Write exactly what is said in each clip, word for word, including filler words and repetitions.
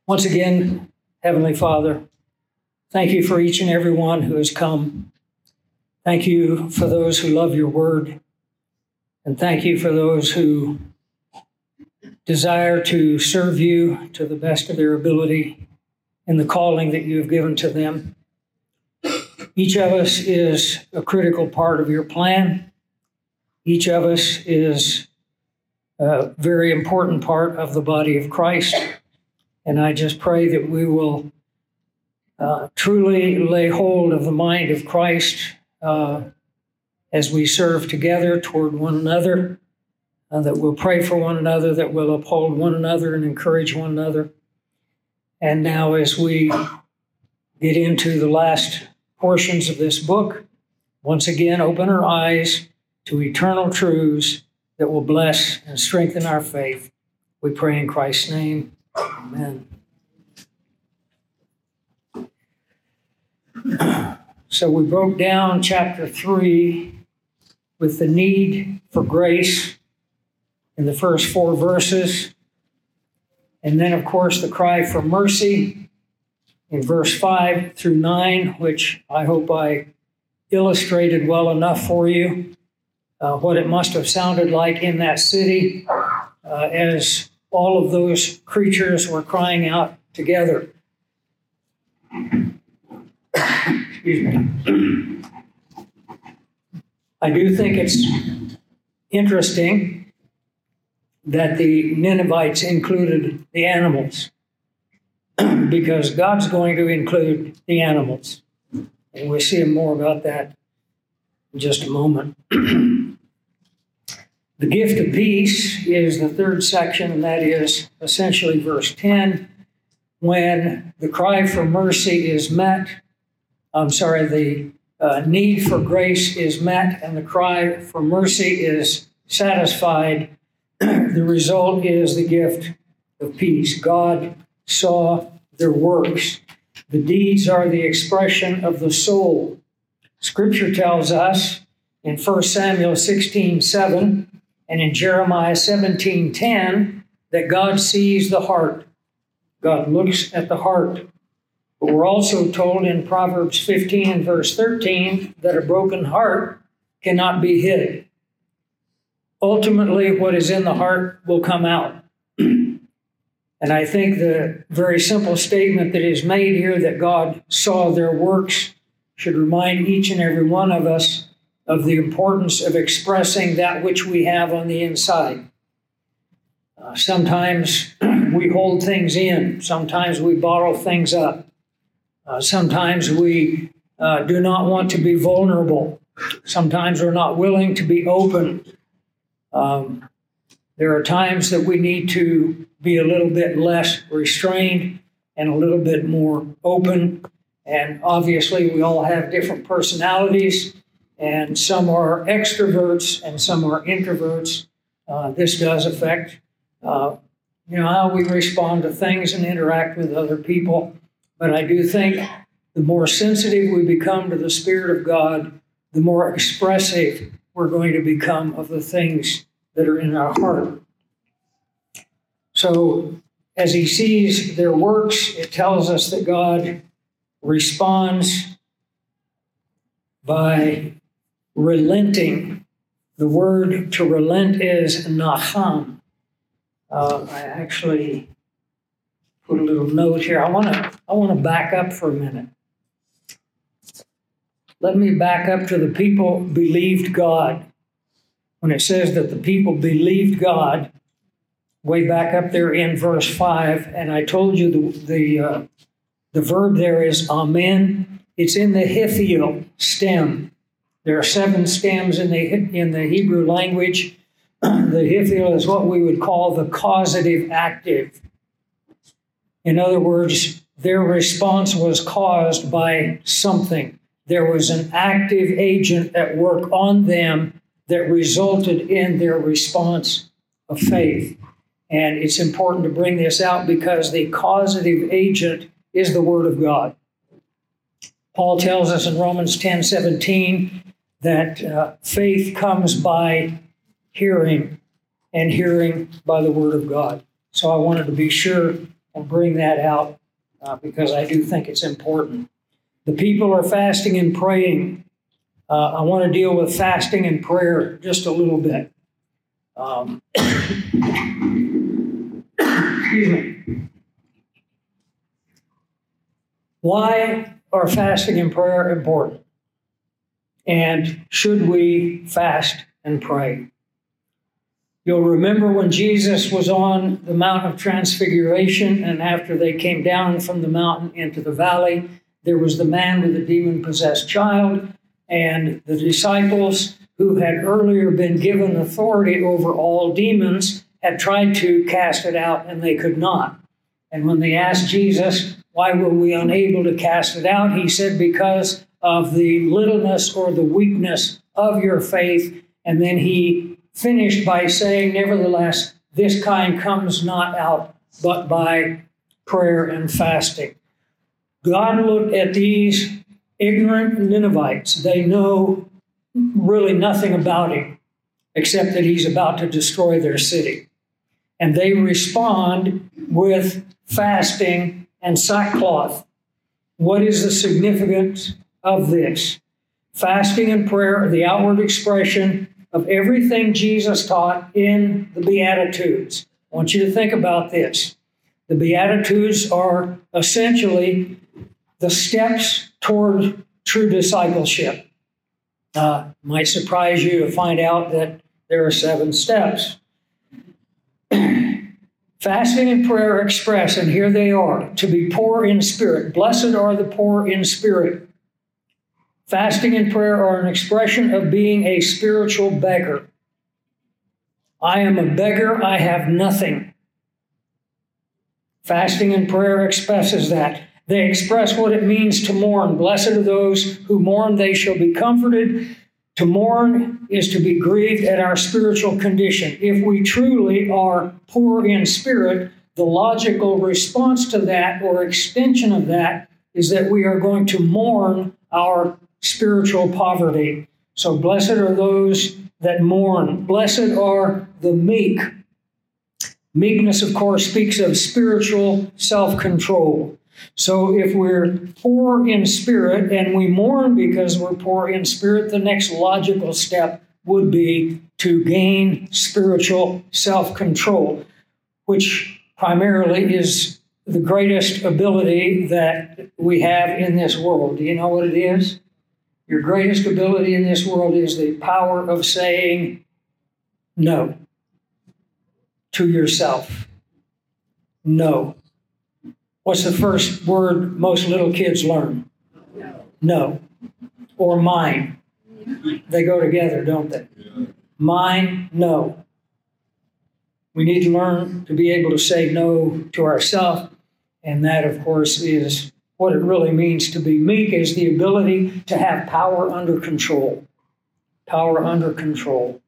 Once again, Heavenly Father, thank you for each and every one who has come. Thank you for those who love your word. And thank you for those who desire to serve you to the best of their ability in the calling that you have given to them. Each of us is a critical part of your plan. Each of us is a very important part of the body of Christ. And I just pray that we will uh, truly lay hold of the mind of Christ uh, as we serve together toward one another, uh, that we'll pray for one another, that we'll uphold one another and encourage one another. And now as we get into the last portions of this book, once again, open our eyes to eternal truths that will bless and strengthen our faith. We pray in Christ's name. Amen. So we broke down chapter three with the need for grace in the first four verses. And then, of course, the cry for mercy in verse five through nine, which I hope I illustrated well enough for you, uh, what it must have sounded like in that city uh, as all of those creatures were crying out together. Excuse me. I do think it's interesting that the Ninevites included the animals, because God's going to include the animals. And we'll see more about that in just a moment. The gift of peace is the third section, and that is essentially verse ten. When the cry for mercy is met, I'm sorry, the uh, need for grace is met and the cry for mercy is satisfied, the result is the gift of peace. God saw their works. The deeds are the expression of the soul. Scripture tells us in First Samuel sixteen seven, and in Jeremiah seventeen ten, that God sees the heart. God looks at the heart. But we're also told in Proverbs fifteen and verse thirteen that a broken heart cannot be hid. Ultimately, what is in the heart will come out. And I think the very simple statement that is made here, that God saw their works, should remind each and every one of us of the importance of expressing that which we have on the inside. Uh, sometimes we hold things in. Sometimes we bottle things up. Uh, sometimes we uh, do not want to be vulnerable. Sometimes we're not willing to be open. Um, there are times that we need to be a little bit less restrained and a little bit more open. And obviously, we all have different personalities. And some are extroverts and some are introverts. Uh, this does affect, uh, you know, how we respond to things and interact with other people. But I do think the more sensitive we become to the Spirit of God, the more expressive we're going to become of the things that are in our heart. So as he sees their works, it tells us that God responds by relenting. The word to relent is nacham. Uh, I actually put a little note here. I want to I want to back up for a minute. Let me back up to the people believed God. When it says that the people believed God, way back up there in verse five, and I told you the the, uh, the verb there is amen. It's in the hithiel stem. There are seven stems in the in the Hebrew language. The hithiel is what we would call the causative active. In other words, their response was caused by something. There was an active agent at work on them that resulted in their response of faith. And it's important to bring this out because the causative agent is the Word of God. Paul tells us in Romans ten seventeen that uh, faith comes by hearing, and hearing by the Word of God. So I wanted to be sure and bring that out uh, because I do think it's important. The people are fasting and praying. Uh, I want to deal with fasting and prayer just a little bit. Um, excuse me. Why are fasting and prayer important? And should we fast and pray? You'll remember when Jesus was on the Mount of Transfiguration, and after they came down from the mountain into the valley, there was the man with the demon-possessed child, and the disciples who had earlier been given authority over all demons had tried to cast it out, and they could not. And when they asked Jesus, why were we unable to cast it out? He said, because of the littleness or the weakness of your faith. And then he finished by saying, nevertheless, this kind comes not out but by prayer and fasting. God looked at these ignorant Ninevites. They know really nothing about him except that he's about to destroy their city. And they respond with fasting and sackcloth. What is the significance of this? Fasting and prayer are the outward expression of everything Jesus taught in the Beatitudes. I want you to think about this. The Beatitudes are essentially the steps toward true discipleship. Uh, might surprise you to find out that there are seven steps. Fasting and prayer express, and here they are, to be poor in spirit. Blessed are the poor in spirit. Fasting and prayer are an expression of being a spiritual beggar. I am a beggar, I have nothing. Fasting and prayer expresses that. They express what it means to mourn. Blessed are those who mourn, they shall be comforted. To mourn is to be grieved at our spiritual condition. If we truly are poor in spirit, the logical response to that or extension of that is that we are going to mourn our spiritual poverty. So blessed are those that mourn. Blessed are the meek. Meekness, of course, speaks of spiritual self-control. So if we're poor in spirit and we mourn because we're poor in spirit, the next logical step would be to gain spiritual self-control, which primarily is the greatest ability that we have in this world. Do you know what it is? Your greatest ability in this world is the power of saying no to yourself. No. What's the first word most little kids learn? No. No. Or mine. They go together, don't they? Yeah. Mine, no. We need to learn to be able to say no to ourselves. And that, of course, is what it really means to be meek, is the ability to have power under control. Power under control.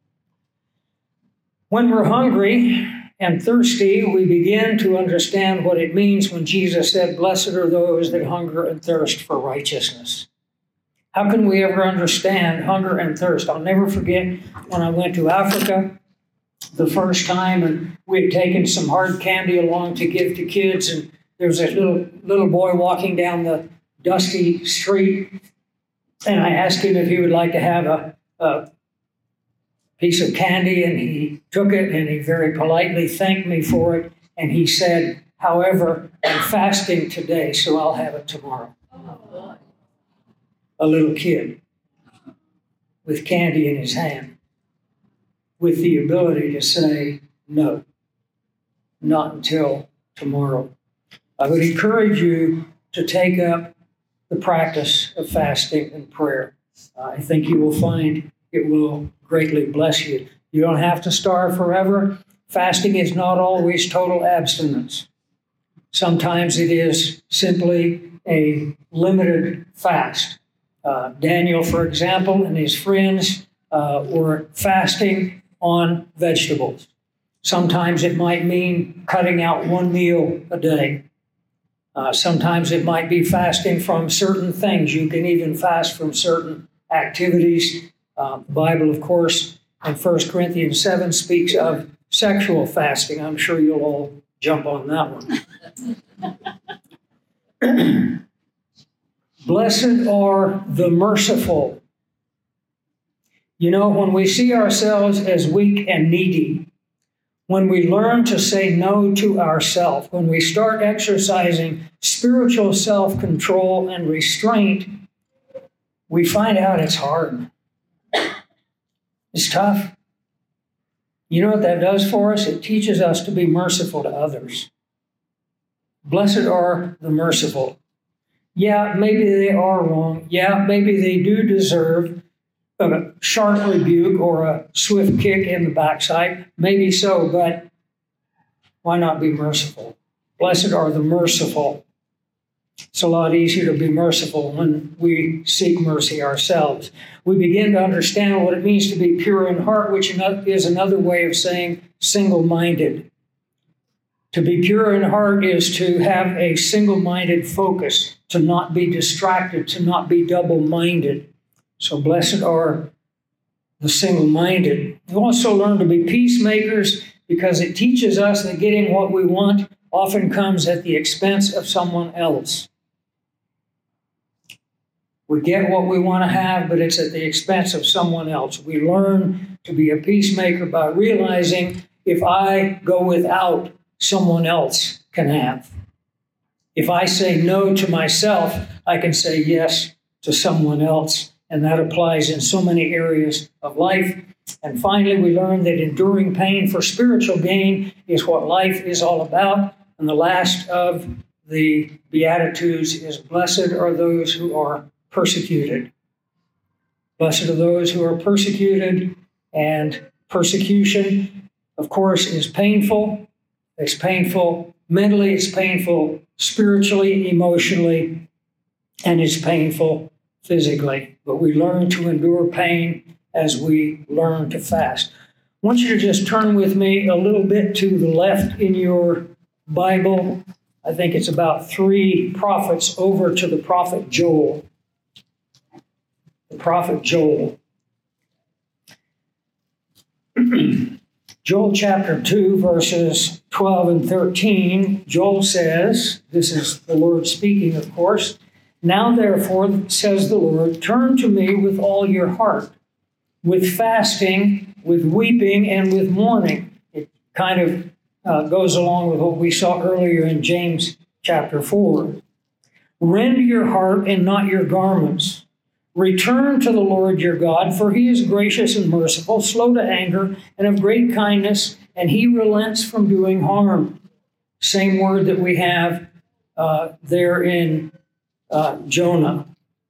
When we're hungry and thirsty, we begin to understand what it means when Jesus said, blessed are those that hunger and thirst for righteousness. How can we ever understand hunger and thirst? I'll never forget when I went to Africa the first time, and we had taken some hard candy along to give to kids, and there was a little, little boy walking down the dusty street, and I asked him if he would like to have a, a piece of candy, and he took it, and he very politely thanked me for it, and he said, however, I'm fasting today, so I'll have it tomorrow. Oh. A little kid with candy in his hand, with the ability to say, no, not until tomorrow. I would encourage you to take up the practice of fasting and prayer. Uh, I think you will find it will greatly bless you. You don't have to starve forever. Fasting is not always total abstinence. Sometimes it is simply a limited fast. Uh, Daniel, for example, and his friends uh, were fasting on vegetables. Sometimes it might mean cutting out one meal a day. Uh, sometimes it might be fasting from certain things. You can even fast from certain activities. Uh, the Bible, of course, in First Corinthians seven speaks of sexual fasting. I'm sure you'll all jump on that one. Blessed are the merciful. You know, when we see ourselves as weak and needy, when we learn to say no to ourselves, when we start exercising spiritual self-control and restraint, we find out it's hard. It's tough. You know what that does for us? It teaches us to be merciful to others. Blessed are the merciful. Yeah, maybe they are wrong. Yeah, maybe they do deserve a sharp rebuke or a swift kick in the backside. Maybe so, but why not be merciful? Blessed are the merciful. It's a lot easier to be merciful when we seek mercy ourselves. We begin to understand what it means to be pure in heart, which is another way of saying single-minded. To be pure in heart is to have a single-minded focus, to not be distracted, to not be double-minded. So blessed are the single-minded. We also learn to be peacemakers because it teaches us that getting what we want often comes at the expense of someone else. We get what we want to have, but it's at the expense of someone else. We learn to be a peacemaker by realizing if I go without, someone else can have. If I say no to myself, I can say yes to someone else. And that applies in so many areas of life. And finally, we learn that enduring pain for spiritual gain is what life is all about. And the last of the Beatitudes is, blessed are those who are persecuted. Blessed are those who are persecuted. And persecution, of course, is painful. It's painful mentally, it's painful spiritually, emotionally, and it's painful physically. But we learn to endure pain as we learn to fast. I want you to just turn with me a little bit to the left in your Bible. I think it's about three prophets over to the prophet Joel. The prophet Joel. Joel chapter two, verses twelve and thirteen, Joel says, this is the Lord speaking, of course, now therefore, says the Lord, turn to me with all your heart, with fasting, with weeping, and with mourning. It kind of uh, goes along with what we saw earlier in James chapter four. Rend your heart and not your garments. Return to the Lord your God, for he is gracious and merciful, slow to anger, and of great kindness, and he relents from doing harm. Same word that we have uh, there in uh, Jonah.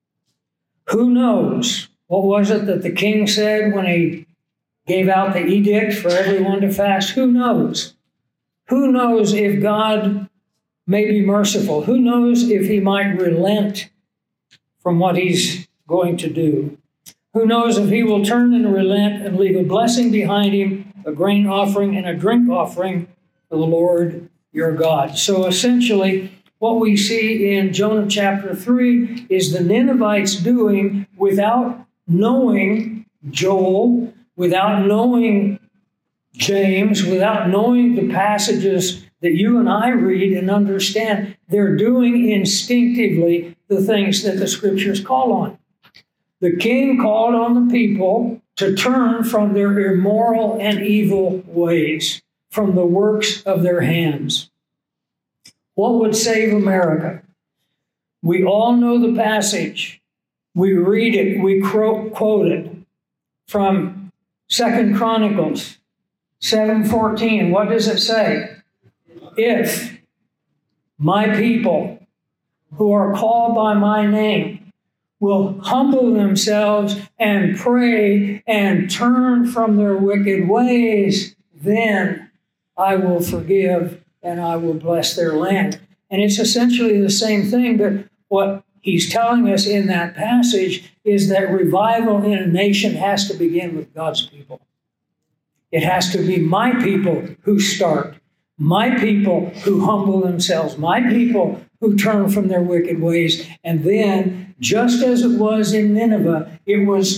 Who knows? What was it that the king said when he gave out the edict for everyone to fast? Who knows? Who knows if God may be merciful? Who knows if he might relent from what he's going to do? Who knows if he will turn and relent and leave a blessing behind him, a grain offering and a drink offering for the Lord your God. So essentially, what we see in Jonah chapter three is the Ninevites doing without knowing Joel, without knowing James, without knowing the passages that you and I read and understand. They're doing instinctively the things that the scriptures call on. The king called on the people to turn from their immoral and evil ways, from the works of their hands. What would save America? We all know the passage. We read it, we quote it from Second Chronicles seven fourteen. What does it say? If my people who are called by my name will humble themselves and pray and turn from their wicked ways, then I will forgive and I will bless their land. And it's essentially the same thing, but what he's telling us in that passage is that revival in a nation has to begin with God's people. It has to be my people who start, my people who humble themselves, my people who turn from their wicked ways. And then, just as it was in Nineveh, it was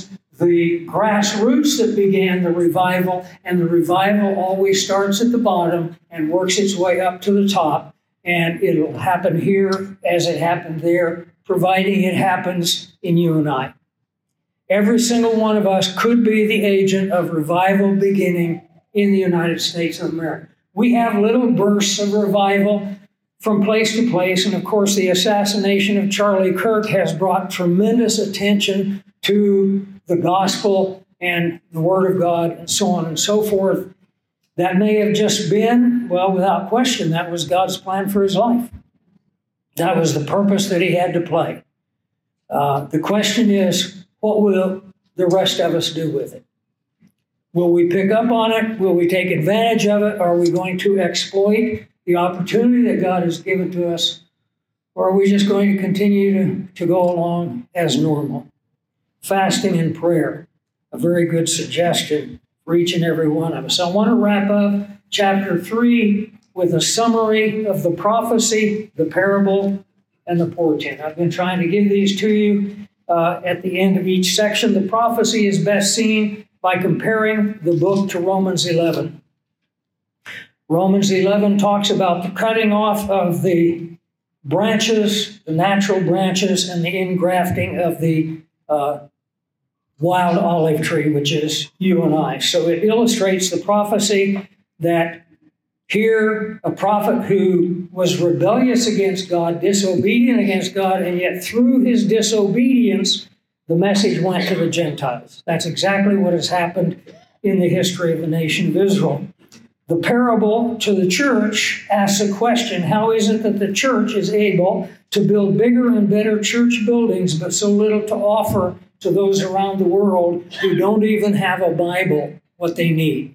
the grassroots that began the revival, and the revival always starts at the bottom and works its way up to the top, and it'll happen here as it happened there, providing it happens in you and I. Every single one of us could be the agent of revival beginning in the United States of America. We have little bursts of revival from place to place, and of course the assassination of Charlie Kirk has brought tremendous attention to the gospel and the Word of God and so on and so forth. That may have just been, well, without question, that was God's plan for his life. That was the purpose that he had to play. Uh, the question is, what will the rest of us do with it? Will we pick up on it? Will we take advantage of it? Are we going to exploit the opportunity that God has given to us? Or are we just going to continue to, to go along as normal? Fasting and prayer, a very good suggestion for each and every one of us. I want to wrap up chapter three with a summary of the prophecy, the parable, and the portent. I've been trying to give these to you uh, at the end of each section. The prophecy is best seen by comparing the book to Romans eleven. Romans eleven talks about the cutting off of the branches, the natural branches, and the ingrafting of the uh, wild olive tree, which is you and I. So it illustrates the prophecy that here a prophet who was rebellious against God, disobedient against God, and yet through his disobedience, the message went to the Gentiles. That's exactly what has happened in the history of the nation of Israel. The parable to the church asks a question: how is it that the church is able to build bigger and better church buildings, but so little to offer to those around the world who don't even have a Bible, what they need?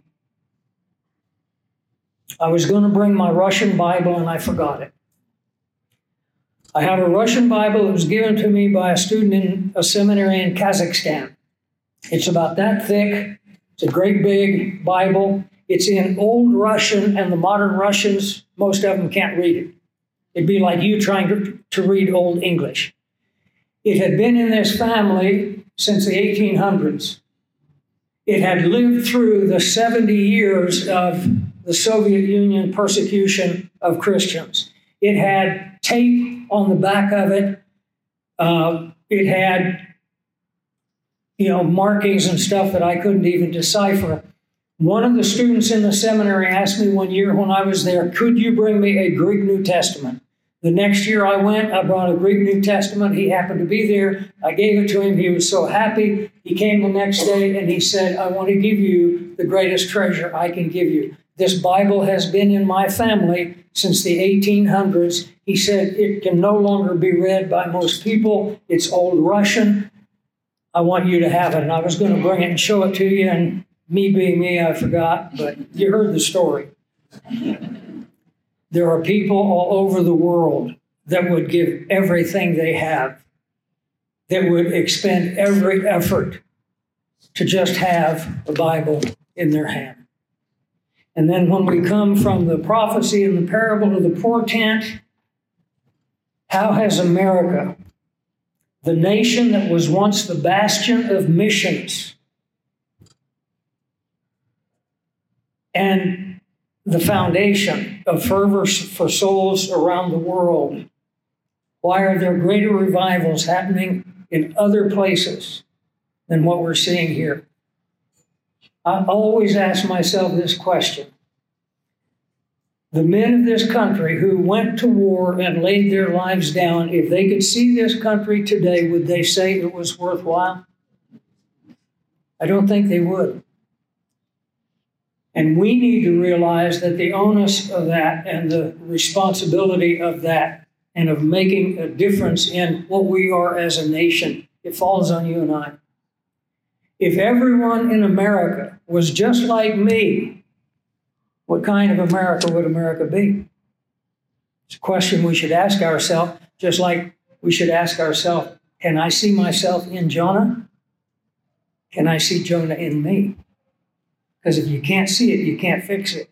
I was going to bring my Russian Bible and I forgot it. I have a Russian Bible that was given to me by a student in a seminary in Kazakhstan. It's about that thick. It's a great big Bible. It's in Old Russian, and the modern Russians, most of them can't read it. It'd be like you trying to, to read Old English. It had been in this family since the eighteen hundreds. It had lived through the seventy years of the Soviet Union persecution of Christians. It had tape on the back of it. Uh, it had, you know, markings and stuff that I couldn't even decipher. One of the students in the seminary asked me one year when I was there, could you bring me a Greek New Testament? The next year I went, I brought a Greek New Testament. He happened to be there. I gave it to him. He was so happy. He came the next day and he said, I want to give you the greatest treasure I can give you. This Bible has been in my family since the eighteen hundreds. He said, it can no longer be read by most people. It's Old Russian. I want you to have it. And I was going to bring it and show it to you, and me being me, I forgot, but you heard the story. There are people all over the world that would give everything they have, that would expend every effort to just have the Bible in their hand. And then when we come from the prophecy and the parable to the portent, how has America, the nation that was once the bastion of missions and the foundation of fervor for souls around the world, why are there greater revivals happening in other places than what we're seeing here? I always ask myself this question. The men of this country who went to war and laid their lives down, if they could see this country today, would they say it was worthwhile? I don't think they would. And we need to realize that the onus of that and the responsibility of that and of making a difference in what we are as a nation, it falls on you and I. If everyone in America was just like me, what kind of America would America be? It's a question we should ask ourselves, just like we should ask ourselves, can I see myself in Jonah? Can I see Jonah in me? Because if you can't see it, you can't fix it.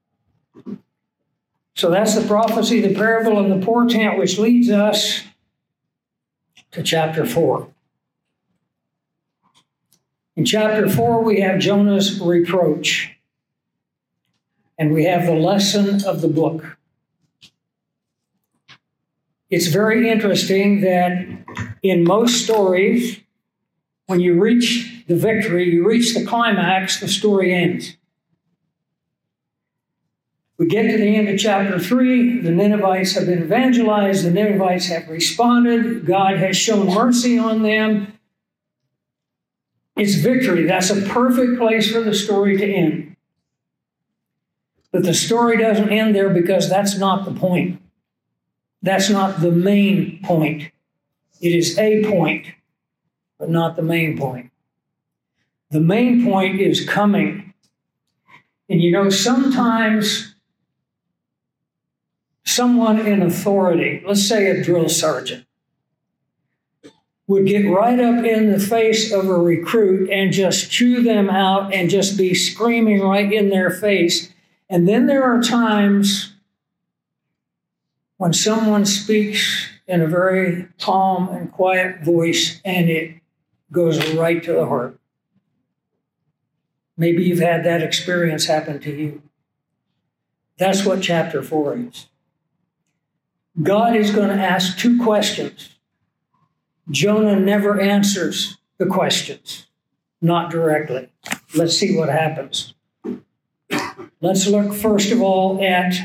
So that's the prophecy, the parable, and the portent, which leads us to chapter four. In chapter four, we have Jonah's reproach. And we have the lesson of the book. It's very interesting that in most stories, when you reach the victory, you reach the climax, the story ends. We get to the end of chapter three, the Ninevites have been evangelized, the Ninevites have responded, God has shown mercy on them. It's victory. That's a perfect place for the story to end. But the story doesn't end there because that's not the point. That's not the main point. It is a point, but not the main point. The main point is coming. And you know, sometimes someone in authority, let's say a drill sergeant, would get right up in the face of a recruit and just chew them out and just be screaming right in their face. And then there are times when someone speaks in a very calm and quiet voice and it goes right to the heart. Maybe you've had that experience happen to you. That's what chapter four is. God is going to ask two questions. Jonah never answers the questions, not directly. Let's see what happens. Let's look first of all at,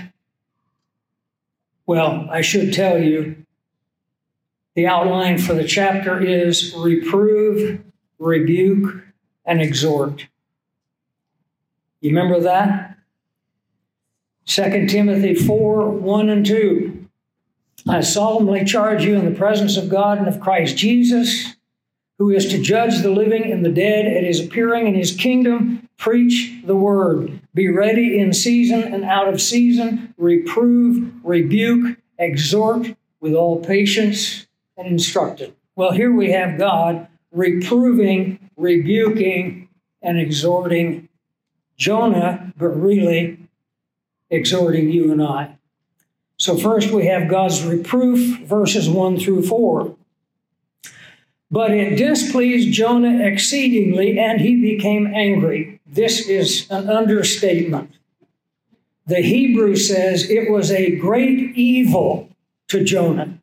well, I should tell you, the outline for the chapter is reprove, rebuke, and exhort. You remember that? Second Timothy four, one and two. I solemnly charge you in the presence of God and of Christ Jesus, who is to judge the living and the dead at his appearing in his kingdom, preach the word. Be ready in season and out of season. Reprove, rebuke, exhort with all patience and instruct. Well, here we have God reproving, rebuking, and exhorting Jonah, but really exhorting you and I. So first we have God's reproof, verses one through four. But it displeased Jonah exceedingly, and he became angry. This is an understatement. The Hebrew says it was a great evil to Jonah.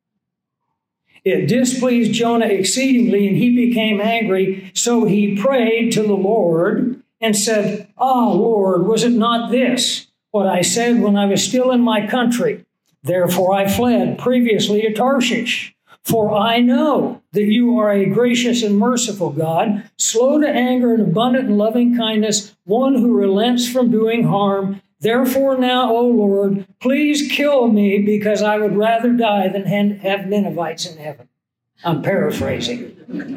It displeased Jonah exceedingly, and he became angry. So he prayed to the Lord and said, Ah, Lord, was it not this, what I said when I was still in my country? Therefore I fled previously to Tarshish. For I know that you are a gracious and merciful God, slow to anger and abundant in loving kindness, one who relents from doing harm. Therefore now, O Lord, please kill me, because I would rather die than have Ninevites in heaven. I'm paraphrasing.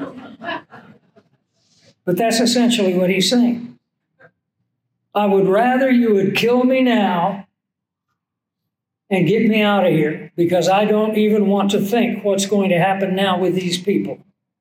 But that's essentially what he's saying. I would rather you would kill me now and get me out of here, because I don't even want to think what's going to happen now with these people.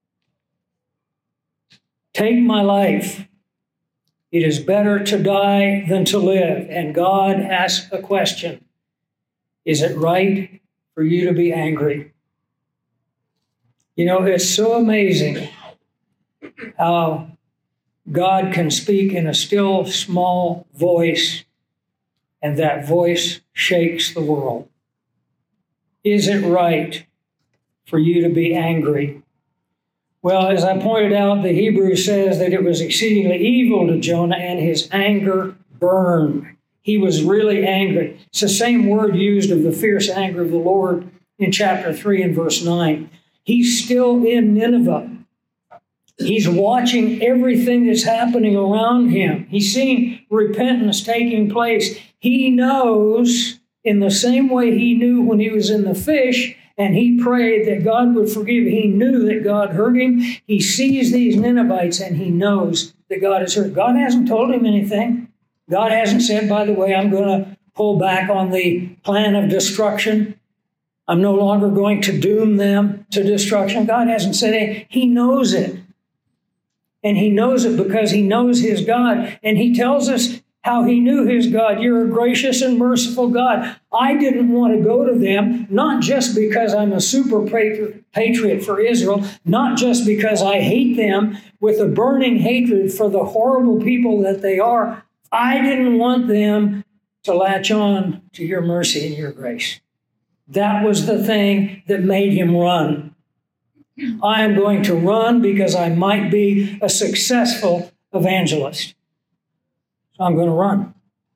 Take my life. It is better to die than to live. And God asks a question. Is it right for you to be angry? You know, it's so amazing how God can speak in a still, small voice, and that voice shakes the world. Is it right for you to be angry? Well, as I pointed out, the Hebrew says that it was exceedingly evil to Jonah, and his anger burned. He was really angry. It's the same word used of the fierce anger of the Lord in chapter three and verse nine. He's still in Nineveh. He's watching everything that's happening around him. He's seeing repentance taking place. He knows, in the same way he knew when he was in the fish, and he prayed that God would forgive. He knew that God heard him. He sees these Ninevites, and he knows that God has heard. God hasn't told him anything. God hasn't said, by the way, I'm going to pull back on the plan of destruction. I'm no longer going to doom them to destruction. God hasn't said it. He knows it. And he knows it because he knows his God. And he tells us how he knew his God. You're a gracious and merciful God. I didn't want to go to them, not just because I'm a super patriot for Israel, not just because I hate them with a burning hatred for the horrible people that they are. I didn't want them to latch on to your mercy and your grace. That was the thing that made him run. I am going to run because I might be a successful evangelist. So I'm going to run.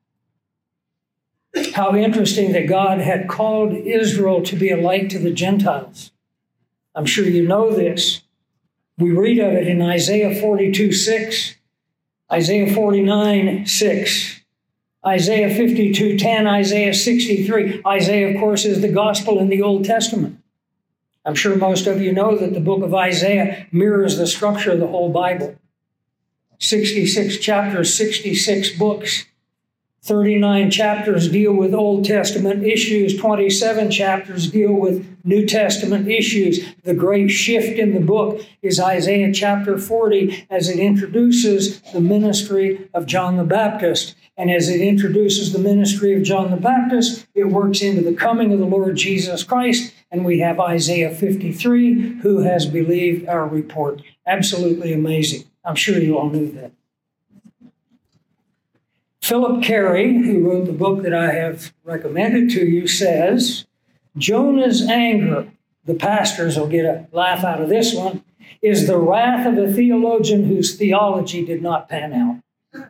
How interesting that God had called Israel to be a light to the Gentiles. I'm sure you know this. We read of it in Isaiah forty-two six, Isaiah forty-nine six, Isaiah fifty-two ten, Isaiah sixty-three. Isaiah, of course, is the gospel in the Old Testament. I'm sure most of you know that the book of Isaiah mirrors the structure of the whole Bible. sixty-six chapters, sixty-six books. thirty-nine chapters deal with Old Testament issues. twenty-seven chapters deal with New Testament issues. The great shift in the book is Isaiah chapter forty, as it introduces the ministry of John the Baptist. And as it introduces the ministry of John the Baptist, it works into the coming of the Lord Jesus Christ. And we have Isaiah fifty-three, who has believed our report. Absolutely amazing. I'm sure you all knew that. Philip Carey, who wrote the book that I have recommended to you, says, Jonah's anger, the pastors will get a laugh out of this one, is the wrath of a theologian whose theology did not pan out.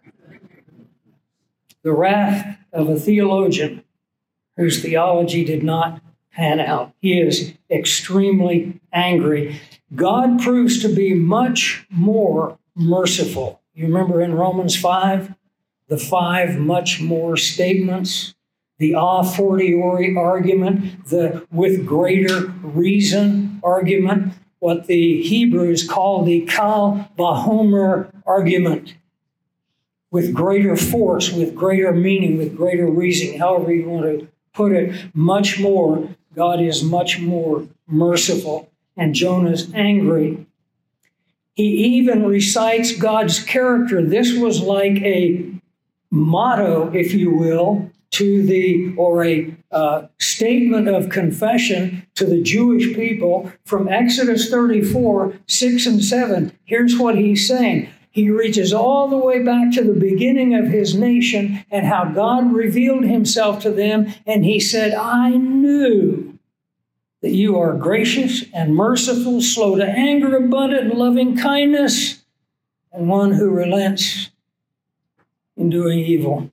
The wrath of a theologian whose theology did not pan out. He is extremely angry. God proves to be much more merciful. You remember in Romans five, the five much more statements, the a fortiori argument, the with greater reason argument, what the Hebrews call the kal vahomer argument, with greater force, with greater meaning, with greater reason, however you want to put it, much more. God is much more merciful, and Jonah's angry. He even recites God's character. This was like a motto, if you will, to the, or a uh, statement of confession to the Jewish people from Exodus thirty-four, six and seven. Here's what he's saying. He reaches all the way back to the beginning of his nation and how God revealed himself to them. And he said, I knew that you are gracious and merciful, slow to anger, abundant in loving kindness, and one who relents in doing evil.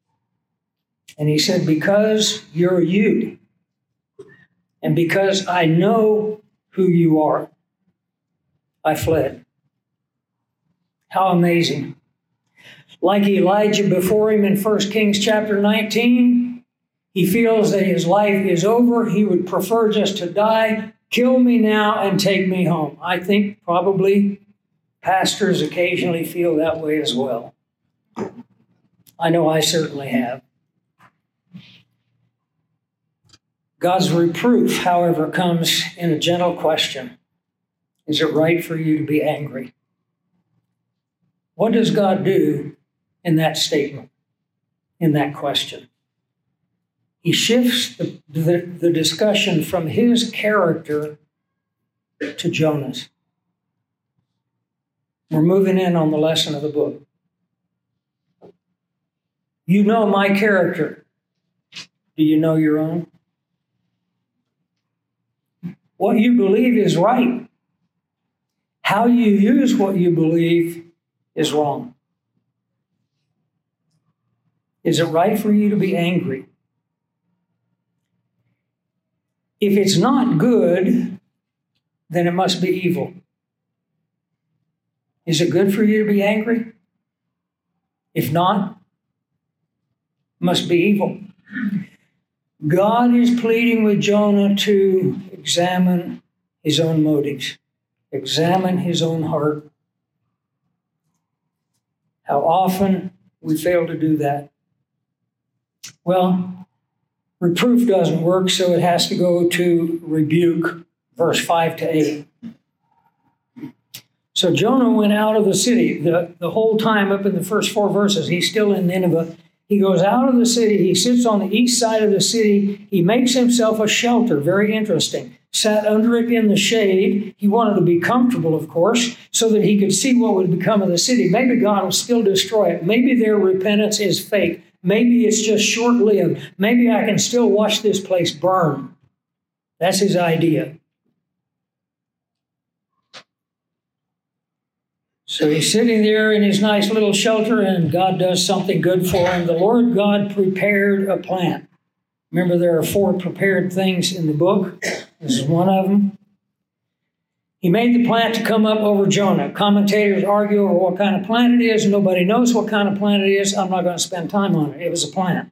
And he said, because you're you, and because I know who you are, I fled. How amazing. Like Elijah before him in First Kings chapter nineteen, he feels that his life is over. He would prefer just to die. Kill me now and take me home. I think probably pastors occasionally feel that way as well. I know I certainly have. God's reproof, however, comes in a gentle question. Is it right for you to be angry? What does God do in that statement, in that question? He shifts the, the, the discussion from his character to Jonah's. We're moving in on the lesson of the book. You know my character. Do you know your own? What you believe is right. How you use what you believe is wrong. Is it right for you to be angry? If it's not good, then it must be evil. Is it good for you to be angry? If not, it must be evil. God is pleading with Jonah to examine his own motives, examine his own heart. How often we fail to do that. Well, reproof doesn't work, so it has to go to rebuke, verse five to eight. So Jonah went out of the city. The, the whole time up in the first four verses, he's still in Nineveh. He goes out of the city. He sits on the east side of the city. He makes himself a shelter. Very interesting. Sat under it in the shade. He wanted to be comfortable, of course, so that he could see what would become of the city. Maybe God will still destroy it. Maybe their repentance is fake. Maybe it's just short-lived. Maybe I can still watch this place burn. That's his idea. So he's sitting there in his nice little shelter, and God does something good for him. The Lord God prepared a plant. Remember, there are four prepared things in the book. This is one of them. He made the plant to come up over Jonah. Commentators argue over what kind of plant it is. Nobody knows what kind of plant it is. I'm not going to spend time on it. It was a plant.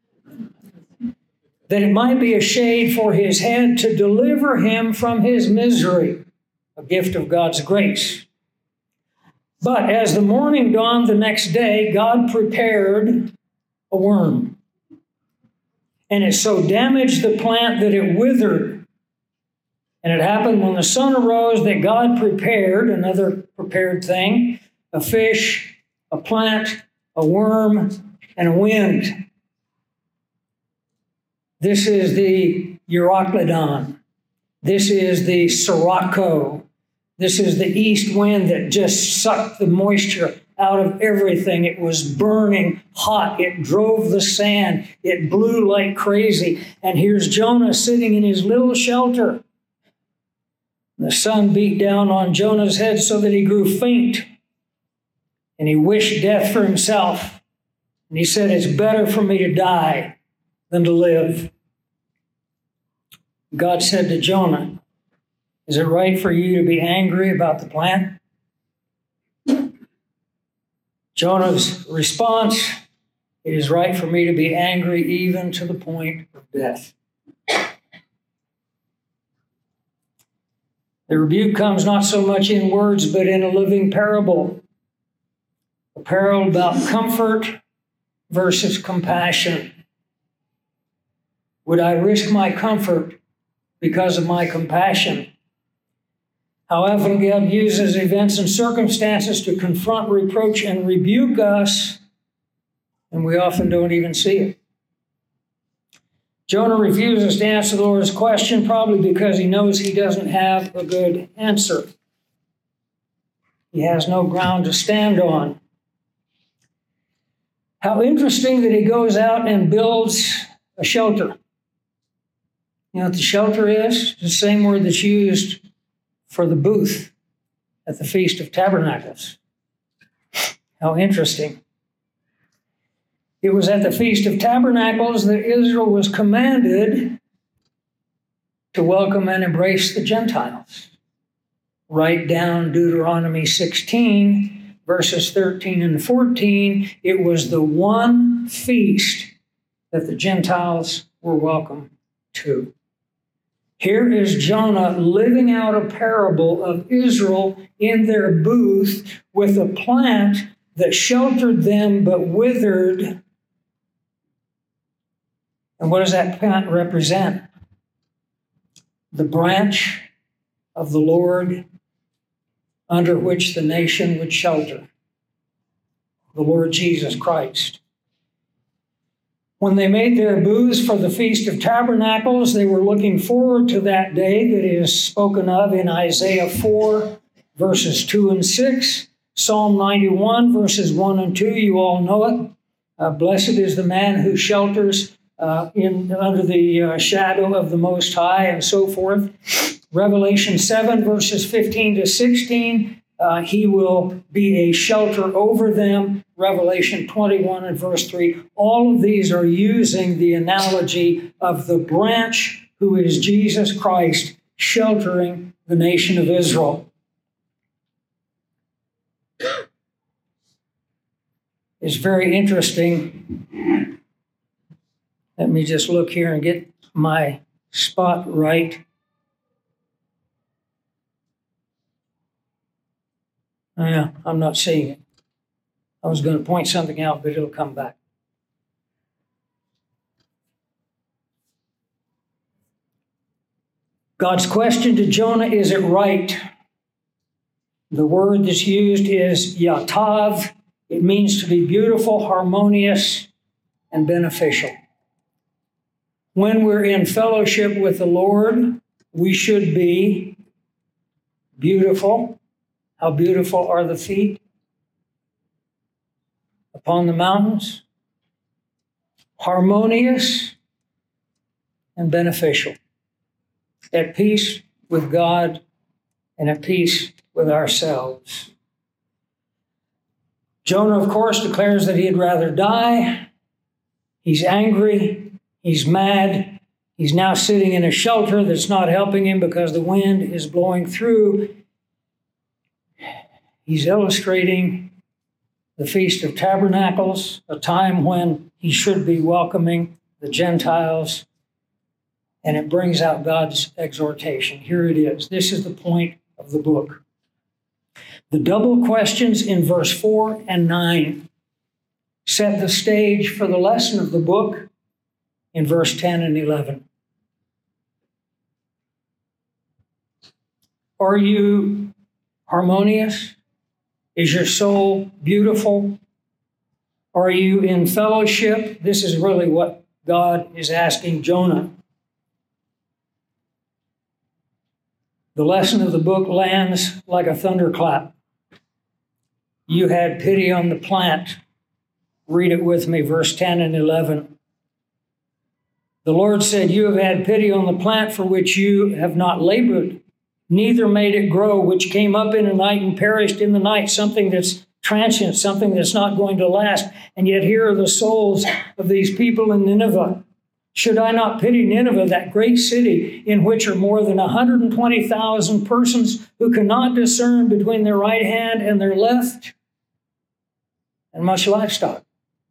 That it might be a shade for his head to deliver him from his misery, a gift of God's grace. But as the morning dawned the next day, God prepared a worm. And it so damaged the plant that it withered. And it happened when the sun arose that God prepared, another prepared thing, a fish, a plant, a worm, and a wind. This is the Euroclydon. This is the Sirocco. This is the east wind that just sucked the moisture out of everything. It was burning hot. It drove the sand. It blew like crazy. And here's Jonah sitting in his little shelter. The sun beat down on Jonah's head so that he grew faint. And he wished death for himself. And he said, it's better for me to die than to live. God said to Jonah, is it right for you to be angry about the plant? Jonah's response, it is right for me to be angry even to the point of death. The rebuke comes not so much in words, but in a living parable. A parable about comfort versus compassion. Would I risk my comfort because of my compassion? How often God uses events and circumstances to confront, reproach, and rebuke us, and we often don't even see it. Jonah refuses to answer the Lord's question, probably because he knows he doesn't have a good answer. He has no ground to stand on. How interesting that he goes out and builds a shelter. You know what the shelter is? It's the same word that's used for the booth at the Feast of Tabernacles. How interesting. It was at the Feast of Tabernacles that Israel was commanded to welcome and embrace the Gentiles. Write down Deuteronomy sixteen, verses thirteen and fourteen. It was the one feast that the Gentiles were welcome to. Here is Jonah living out a parable of Israel in their booth with a plant that sheltered them but withered. And what does that plant represent? The branch of the Lord under which the nation would shelter. The Lord Jesus Christ. When they made their booths for the Feast of Tabernacles, they were looking forward to that day that is spoken of in Isaiah four, verses two and six, Psalm ninety-one, verses one and two. You all know it. Uh, Blessed is the man who shelters uh, in under the uh, shadow of the Most High, and so forth. Revelation seven, verses fifteen to sixteen. Uh, he will be a shelter over them. Revelation twenty-one and verse three. All of these are using the analogy of the branch who is Jesus Christ sheltering the nation of Israel. It's very interesting. Let me just look here and get my spot right. Yeah, I'm not seeing it. I was going to point something out, but it'll come back. God's question to Jonah, is it right The word that's used is yatav. It means to be beautiful, harmonious, and beneficial. When we're in fellowship with the Lord, we should be beautiful. How beautiful are the feet upon the mountains? Harmonious and beneficial. At peace with God and at peace with ourselves. Jonah, of course, declares that he'd rather die. He's angry. He's mad. He's now sitting in a shelter that's not helping him because the wind is blowing through. He's illustrating the Feast of Tabernacles, a time when he should be welcoming the Gentiles, and it brings out God's exhortation. Here it is. This is the point of the book. The double questions in verse four and nine set the stage for the lesson of the book in verse ten and eleven. Are you harmonious? Is your soul beautiful? Are you in fellowship? This is really what God is asking Jonah. The lesson of the book lands like a thunderclap. You had pity on the plant. Read it with me, verse ten and eleven. The Lord said, you have had pity on the plant for which you have not labored, neither made it grow, which came up in a night and perished in the night, something that's transient, something that's not going to last. And yet here are the souls of these people in Nineveh. Should I not pity Nineveh, that great city in which are more than one hundred twenty thousand persons who cannot discern between their right hand and their left, and much livestock?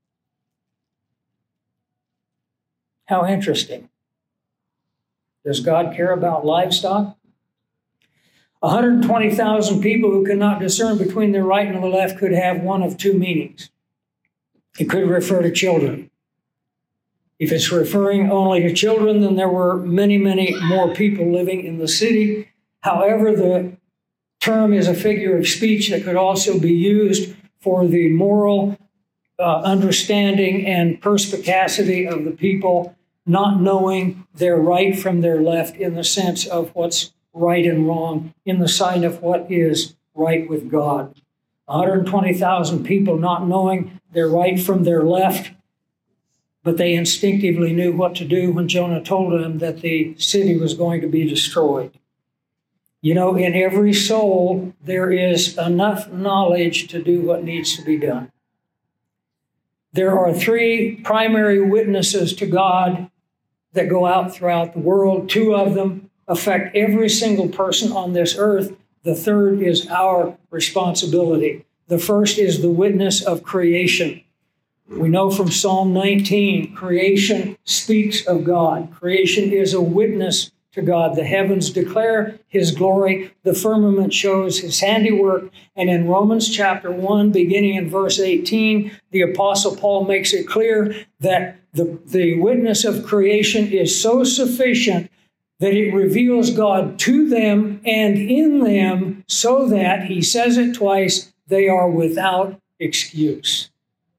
How interesting. Does God care about livestock? one hundred twenty thousand people who cannot discern between their right and the left could have one of two meanings. It could refer to children. If it's referring only to children, then there were many, many more people living in the city. However, the term is a figure of speech that could also be used for the moral uh, understanding and perspicacity of the people, not knowing their right from their left in the sense of what's right and wrong, in the sight of what is right with God. one hundred twenty thousand people not knowing their right from their left, but they instinctively knew what to do when Jonah told them that the city was going to be destroyed. You know, in every soul, there is enough knowledge to do what needs to be done. There are three primary witnesses to God that go out throughout the world. Two of them affect every single person on this earth. The third is our responsibility. The first is the witness of creation. We know from Psalm nineteen, creation speaks of God. Creation is a witness to God. The heavens declare his glory. The firmament shows his handiwork. And in Romans chapter one, beginning in verse eighteen, the Apostle Paul makes it clear that the, the witness of creation is so sufficient that it reveals God to them and in them so that, he says it twice, they are without excuse.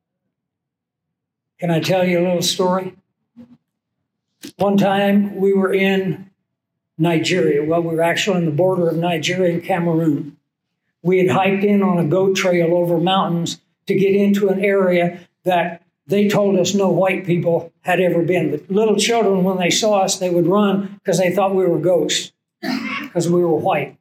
Can I tell you a little story? One time we were in Nigeria. Well, we were actually on the border of Nigeria and Cameroon. We had hiked in on a goat trail over mountains to get into an area that they told us no white people had ever been. The little children, when they saw us, they would run because they thought we were ghosts, because we were white.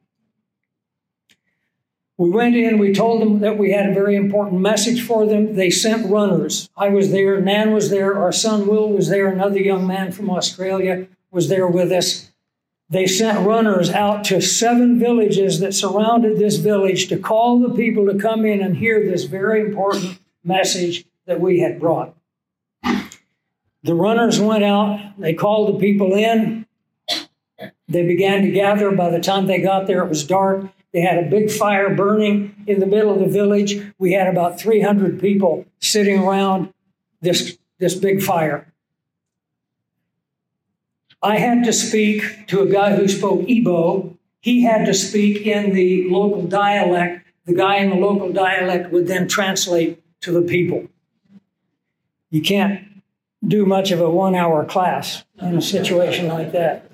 We went in, we told them that we had a very important message for them. They sent runners. I was there, Nan was there, our son Will was there, another young man from Australia was there with us. They sent runners out to seven villages that surrounded this village to call the people to come in and hear this very important message that we had brought. The runners went out, they called the people in. They began to gather. By the time they got there, it was dark. They had a big fire burning in the middle of the village. We had about three hundred people sitting around this, this big fire. I had to speak to a guy who spoke Igbo he had to speak in the local dialect. The guy in the local dialect would then translate to the people. You can't do much of a one-hour class in a situation like that.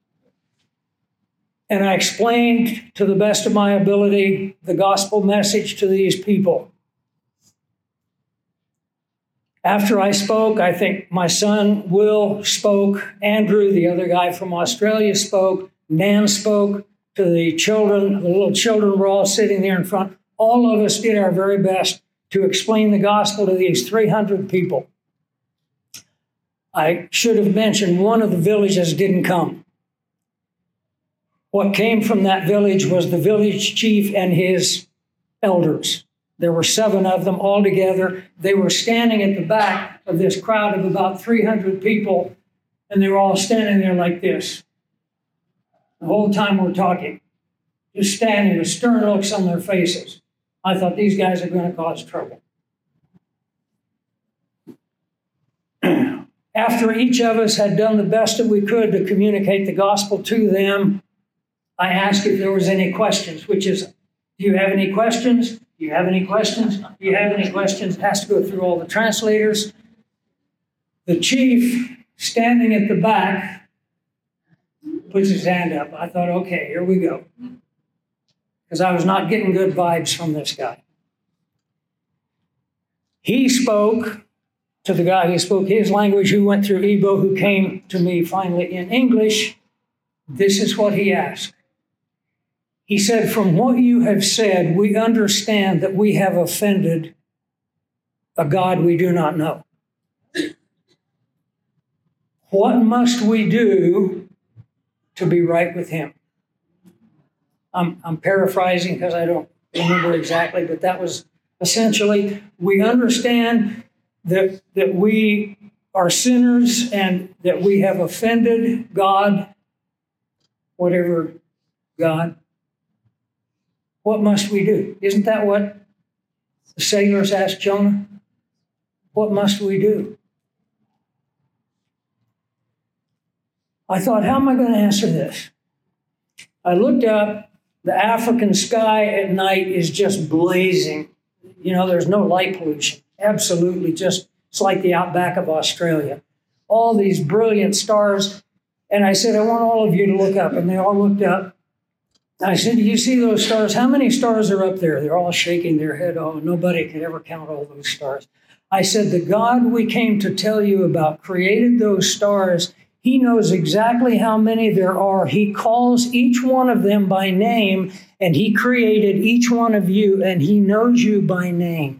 And I explained to the best of my ability the gospel message to these people. After I spoke, I think my son Will spoke, Andrew, the other guy from Australia, spoke, Nan spoke to the children. The little children were all sitting there in front. All of us did our very best to explain the gospel to these three hundred people. I should have mentioned one of the villages didn't come. What came from that village was the village chief and his elders. There were seven of them all together. They were standing at the back of this crowd of about three hundred people, and they were all standing there like this. The whole time we're talking, just standing with stern looks on their faces. I thought, these guys are going to cause trouble. After each of us had done the best that we could to communicate the gospel to them, I asked if there was any questions, which is, do you have any questions? Do you have any questions? Do you have any questions? It has to go through all the translators. The chief, standing at the back, puts his hand up. I thought, okay, here we go. Because I was not getting good vibes from this guy. He spoke to the guy who spoke his language, who went through Igbo, who came to me finally in English. This is what he asked. He said, from what you have said, we understand that we have offended a God we do not know. What must we do to be right with him? I'm, I'm paraphrasing because I don't remember exactly, but that was essentially, we understand that, that we are sinners and that we have offended God, whatever God. What must we do? Isn't that what the sailors asked Jonah? What must we do? I thought, how am I going to answer this? I looked up. The African sky at night is just blazing. You know, there's no light pollution. Absolutely just, it's like the outback of Australia. All these brilliant stars. And I said, I want all of you to look up. And they all looked up. I said, do you see those stars? How many stars are up there? They're all shaking their head. Oh, nobody could ever count all those stars. I said, the God we came to tell you about created those stars. He knows exactly how many there are. He calls each one of them by name, and he created each one of you, and he knows you by name.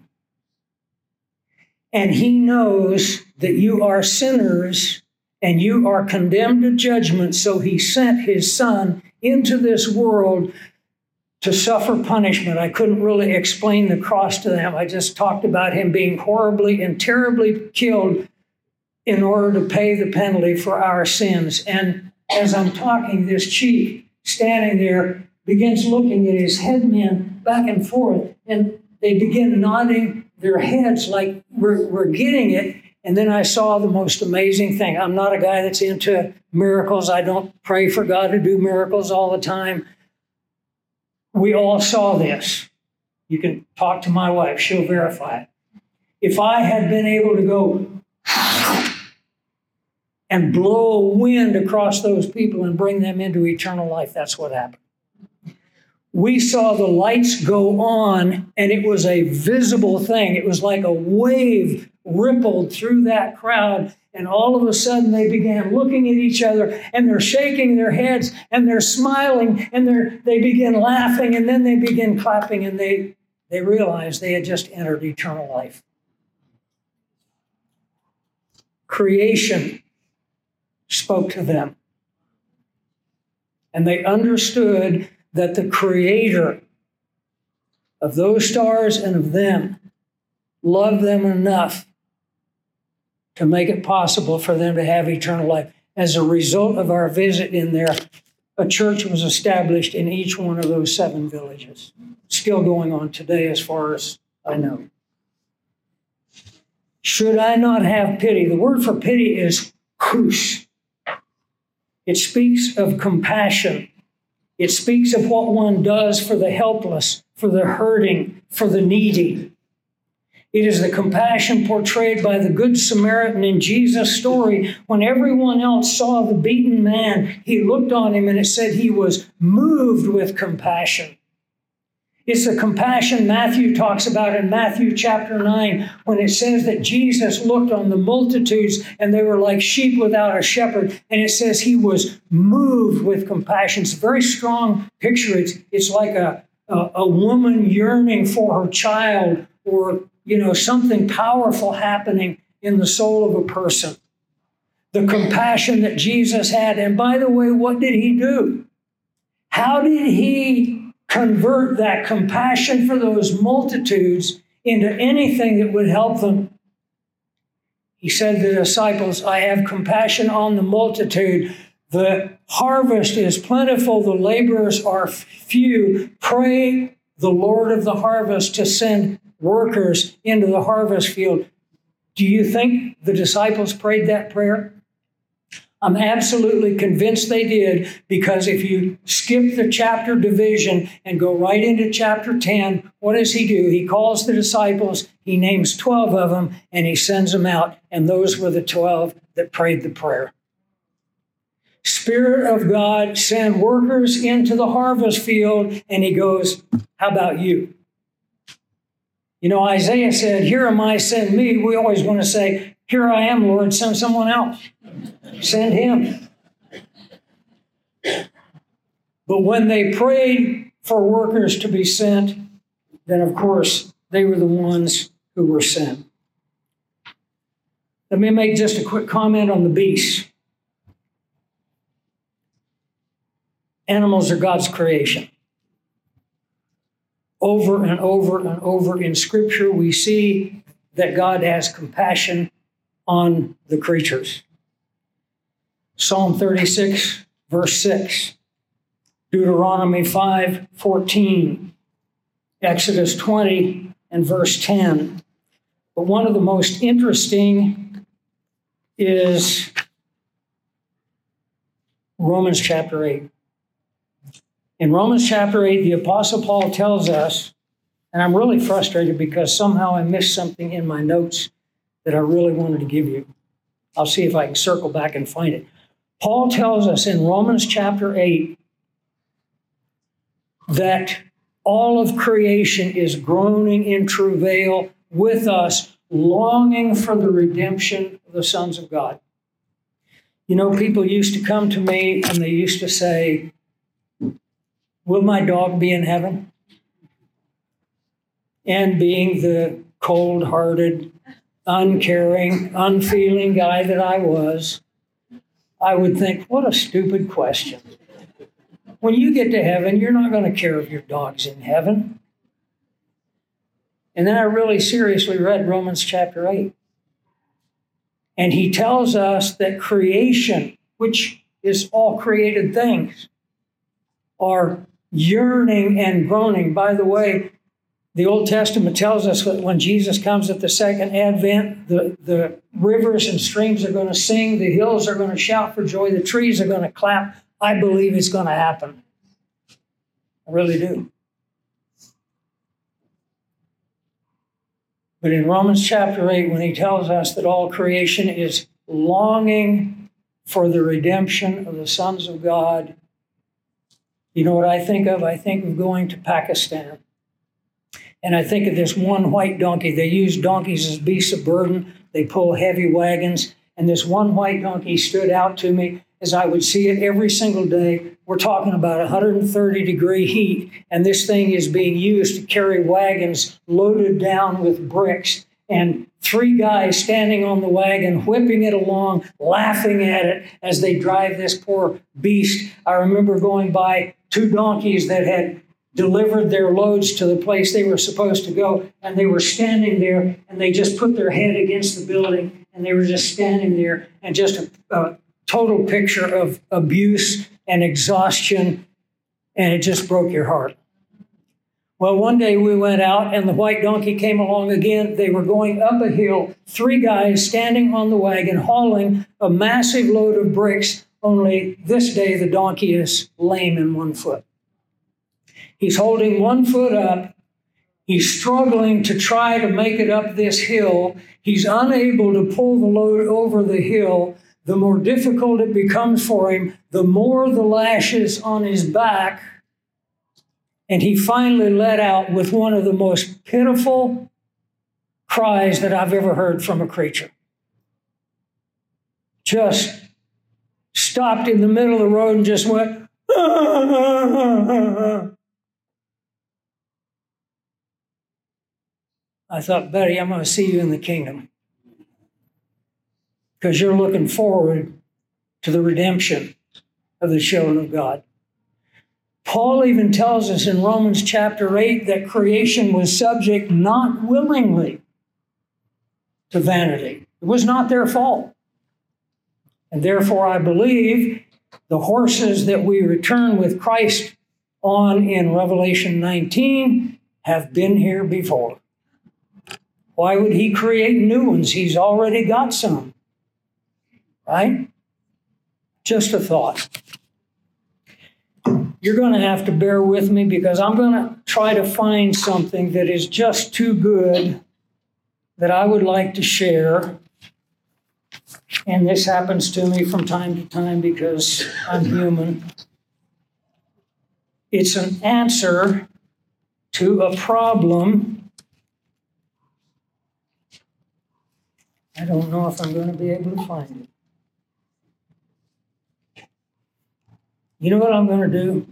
And he knows that you are sinners and you are condemned to judgment, so he sent his son into this world to suffer punishment. I couldn't really explain the cross to them. I just talked about him being horribly and terribly killed in order to pay the penalty for our sins. And as I'm talking, this chief standing there begins looking at his headmen back and forth, and they begin nodding their heads like we're, we're getting it. And then I saw the most amazing thing. I'm not a guy that's into miracles. I don't pray for God to do miracles all the time. We all saw this. You can talk to my wife. She'll verify it. If I had been able to go and blow a wind across those people and bring them into eternal life, that's what happened. We saw the lights go on, and it was a visible thing. It was like a wave rippled through that crowd, and all of a sudden they began looking at each other, and they're shaking their heads, and they're smiling, and they're, they begin laughing, and then they begin clapping, and they, they realized they had just entered eternal life. Creation spoke to them, and they understood that the creator of those stars and of them loved them enough to make it possible for them to have eternal life. As a result of our visit in there, a church was established in each one of those seven villages. Still going on today, as far as I know. Should I not have pity? The word for pity is hus. It speaks of compassion. It speaks of what one does for the helpless, for the hurting, for the needy. It is the compassion portrayed by the Good Samaritan in Jesus' story. When everyone else saw the beaten man, he looked on him and it said he was moved with compassion. It's the compassion Matthew talks about in Matthew chapter nine, when it says that Jesus looked on the multitudes and they were like sheep without a shepherd. And it says he was moved with compassion. It's a very strong picture. It's, it's like a, a, a woman yearning for her child, or, you know, something powerful happening in the soul of a person. The compassion that Jesus had. And by the way, what did he do? How did he convert that compassion for those multitudes into anything that would help them? He said to the disciples, I have compassion on the multitude. The harvest is plentiful, the laborers are few. Pray the Lord of the harvest to send workers into the harvest field. Do you think the disciples prayed that prayer? I'm absolutely convinced they did, because if you skip the chapter division and go right into chapter ten, what does he do? He calls the disciples, he names twelve of them, and he sends them out. And those were the twelve that prayed the prayer. Spirit of God, send workers into the harvest field. And he goes, how about you? You know, Isaiah said, here am I, send me. We always want to say, here I am, Lord, send someone else. Send him. But when they prayed for workers to be sent, then of course they were the ones who were sent. Let me make just a quick comment on the beasts. Animals are God's creation. Over and over and over in Scripture, we see that God has compassion on the creatures. Psalm thirty-six, verse six, Deuteronomy five, fourteen, Exodus twenty, and verse ten. But one of the most interesting is Romans chapter eight. In Romans chapter eight, the Apostle Paul tells us, and I'm really frustrated because somehow I missed something in my notes that I really wanted to give you. I'll see if I can circle back and find it. Paul tells us in Romans chapter eight that all of creation is groaning in travail with us, longing for the redemption of the sons of God. You know, people used to come to me and they used to say, will my dog be in heaven? And being the cold-hearted, uncaring, unfeeling guy that I was, I would think, what a stupid question. When you get to heaven, you're not going to care if your dog's in heaven. And then I really seriously read Romans chapter eight. And he tells us that creation, which is all created things, are yearning and groaning. By the way, the Old Testament tells us that when Jesus comes at the second advent, the, the rivers and streams are going to sing, the hills are going to shout for joy, the trees are going to clap. I believe it's going to happen. I really do. But in Romans chapter eight, when he tells us that all creation is longing for the redemption of the sons of God, you know what I think of? I think of going to Pakistan. And I think of this one white donkey. They use donkeys as beasts of burden. They pull heavy wagons. And this one white donkey stood out to me as I would see it every single day. We're talking about one hundred thirty degree heat. And this thing is being used to carry wagons loaded down with bricks. And three guys standing on the wagon, whipping it along, laughing at it as they drive this poor beast. I remember going by two donkeys that had delivered their loads to the place they were supposed to go, and they were standing there, and they just put their head against the building, and they were just standing there, and just a, a total picture of abuse and exhaustion, and it just broke your heart. Well, one day we went out, and the white donkey came along again. They were going up a hill, three guys standing on the wagon, hauling a massive load of bricks, only this day the donkey is lame in one foot. He's holding one foot up. He's struggling to try to make it up this hill. He's unable to pull the load over the hill. The more difficult it becomes for him, the more the lashes on his back. And he finally let out with one of the most pitiful cries that I've ever heard from a creature. Just stopped in the middle of the road and just went, ah. I thought, Betty, I'm going to see you in the kingdom, because you're looking forward to the redemption of the children of God. Paul even tells us in Romans chapter eight that creation was subject not willingly to vanity. It was not their fault. And therefore, I believe the horses that we return with Christ on in Revelation nineteen have been here before. Why would he create new ones? He's already got some. Right? Just a thought. You're going to have to bear with me, because I'm going to try to find something that is just too good that I would like to share. And this happens to me from time to time because I'm human. It's an answer to a problem. I don't know if I'm going to be able to find it. You know what I'm going to do?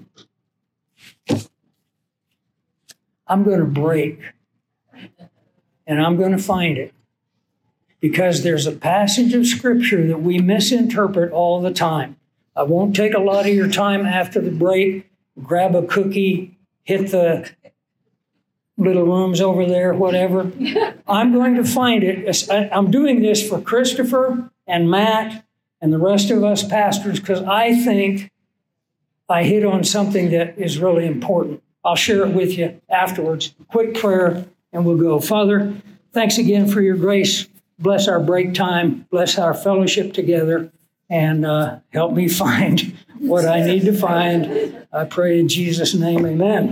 I'm going to break, and I'm going to find it. Because there's a passage of Scripture that we misinterpret all the time. I won't take a lot of your time after the break. Grab a cookie, hit the little rooms over there, whatever. I'm going to find it. I'm doing this for Christopher and Matt and the rest of us pastors, because I think I hit on something that is really important. I'll share it with you afterwards. Quick prayer, and we'll go. Father, thanks again for your grace. Bless our break time. Bless our fellowship together. And uh, help me find what I need to find. I pray in Jesus' name, amen.